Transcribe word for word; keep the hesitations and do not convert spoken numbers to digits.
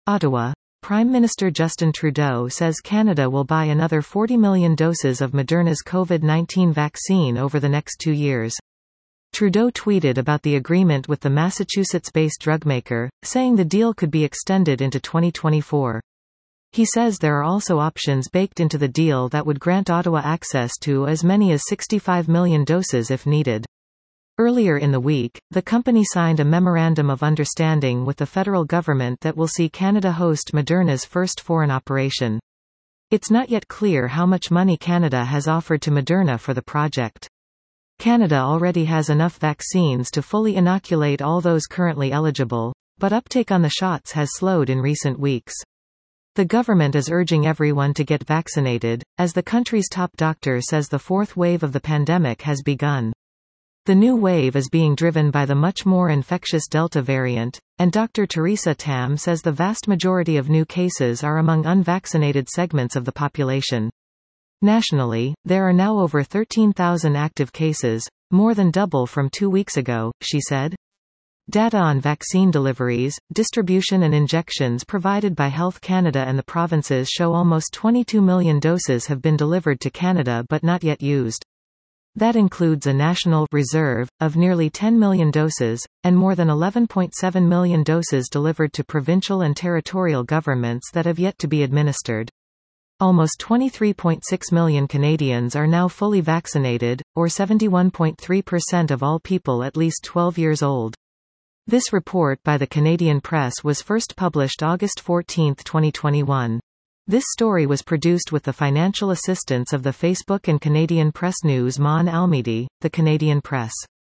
Ottawa. Prime Minister Justin Trudeau says Canada will buy another forty million doses of Moderna's COVID nineteen vaccine over the next two years. Trudeau tweeted about the agreement with the Massachusetts-based drugmaker, saying the deal could be extended into twenty twenty-four. He says there are also options baked into the deal that would grant Ottawa access to as many as sixty-five million doses if needed. Earlier in the week, the company signed a memorandum of understanding with the federal government that will see Canada host Moderna's first foreign operation. It's not yet clear how much money Canada has offered to Moderna for the project. Canada already has enough vaccines to fully inoculate all those currently eligible, but uptake on the shots has slowed in recent weeks. The government is urging everyone to get vaccinated, as the country's top doctor says the fourth wave of the pandemic has begun. The new wave is being driven by the much more infectious Delta variant, and Doctor Theresa Tam says the vast majority of new cases are among unvaccinated segments of the population. Nationally, there are now over thirteen thousand active cases, more than double from two weeks ago, she said. Data on vaccine deliveries, distribution and injections provided by Health Canada and the provinces show almost twenty-two million doses have been delivered to Canada but not yet used. That includes a national reserve of nearly ten million doses, and more than eleven point seven million doses delivered to provincial and territorial governments that have yet to be administered. Almost twenty-three point six million Canadians are now fully vaccinated, or seventy-one point three percent of all people at least twelve years old. This report by the Canadian Press was first published August fourteenth twenty twenty-one. This story was produced with the financial assistance of the Facebook and Canadian Press News Mon Almidi, the Canadian Press.